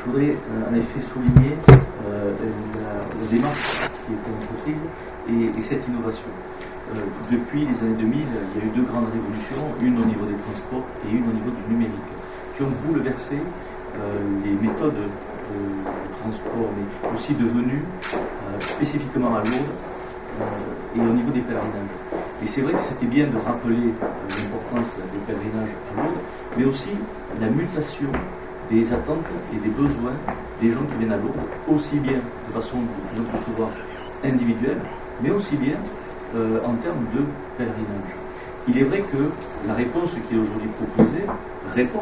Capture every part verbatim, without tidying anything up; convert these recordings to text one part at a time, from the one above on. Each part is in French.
je voudrais euh, en effet souligner euh, la, la démarche qui est entreprise et, et cette innovation. Euh, depuis les années deux mille, il y a eu deux grandes révolutions, une au niveau des transports et une au niveau du numérique, qui ont bouleversé euh, les méthodes de, de transport, mais aussi devenues euh, spécifiquement à Lourdes euh, et au niveau des pèlerinages. Et c'est vrai que c'était bien de rappeler euh, l'importance des pèlerinages à Lourdes, mais aussi la mutation des attentes et des besoins des gens qui viennent à Lourdes, aussi bien de façon de plus en plus souvent individuelle, mais aussi bien euh, en termes de pèlerinage. Il est vrai que la réponse qui est aujourd'hui proposée répond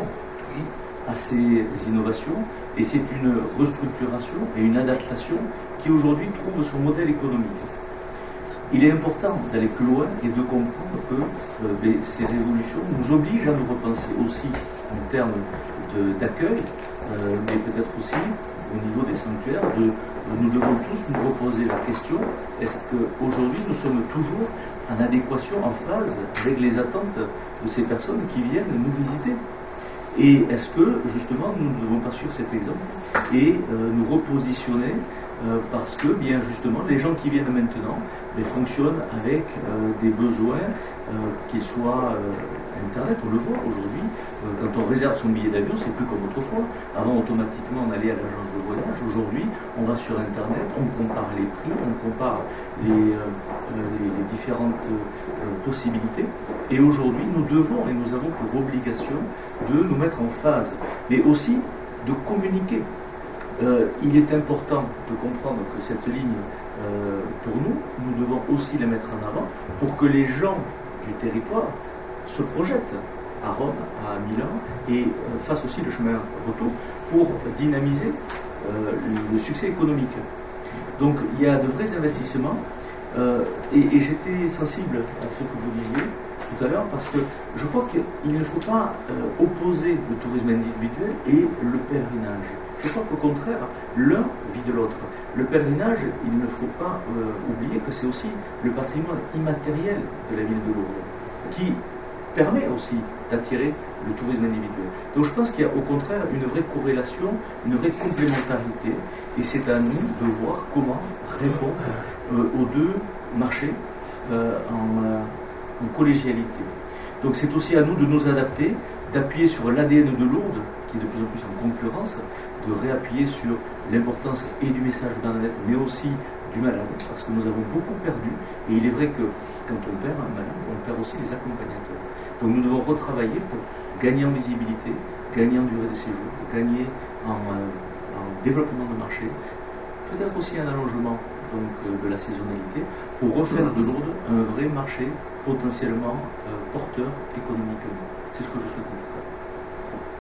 à ces innovations, et c'est une restructuration et une adaptation qui aujourd'hui trouve son modèle économique. Il est important d'aller plus loin et de comprendre que euh, ces révolutions nous obligent à nous repenser aussi en termes d'accueil, euh, mais peut-être aussi au niveau des sanctuaires, de, nous devons tous nous reposer la question, est-ce qu'aujourd'hui nous sommes toujours en adéquation, en phase avec les attentes de ces personnes qui viennent nous visiter? Et est-ce que justement nous ne devons pas suivre cet exemple et euh, nous repositionner euh, parce que bien justement les gens qui viennent maintenant mais fonctionnent avec euh, des besoins euh, qu'ils soient euh, internet, on le voit aujourd'hui, euh, quand on réserve son billet d'avion, c'est plus comme autrefois. Avant automatiquement on allait à l'agence de voyage, aujourd'hui on va sur internet, on compare les prix, on compare les, euh, les, les différentes euh, possibilités, et aujourd'hui nous devons et nous avons pour obligation de nous mettre en phase, mais aussi de communiquer. Euh, il est important de comprendre que cette ligne, euh, pour nous, nous devons aussi la mettre en avant pour que les gens du territoire se projettent à Rome, à Milan, et euh, fassent aussi le chemin retour pour dynamiser euh, le succès économique. Donc il y a de vrais investissements, euh, et, et j'étais sensible à ce que vous disiez tout à l'heure, parce que je crois qu'il ne faut pas euh, opposer le tourisme individuel et le pèlerinage. Je crois qu'au contraire, l'un vit de l'autre. Le pèlerinage, il ne faut pas euh, oublier que c'est aussi le patrimoine immatériel de la ville de Lourdes, qui permet aussi d'attirer le tourisme individuel. Donc je pense qu'il y a au contraire une vraie corrélation, une vraie complémentarité, et c'est à nous de voir comment répondre euh, aux deux marchés euh, en, euh, en collégialité. Donc c'est aussi à nous de nous adapter, d'appuyer sur l'A D N de Lourdes, qui est de plus en plus en concurrence, de réappuyer sur l'importance et du message du bien-être, mais aussi du malade, parce que nous avons beaucoup perdu, et il est vrai que quand on perd un malade, on perd aussi les accompagnateurs. Donc nous devons retravailler pour gagner en visibilité, gagner en durée de séjour, gagner en, euh, en développement de marché, peut-être aussi un allongement donc, euh, de la saisonnalité, pour refaire de Lourdes un vrai marché potentiellement euh, porteur économiquement. C'est ce que je souhaite.